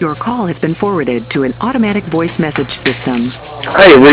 Your call has been forwarded to an automatic voice message system. Hi,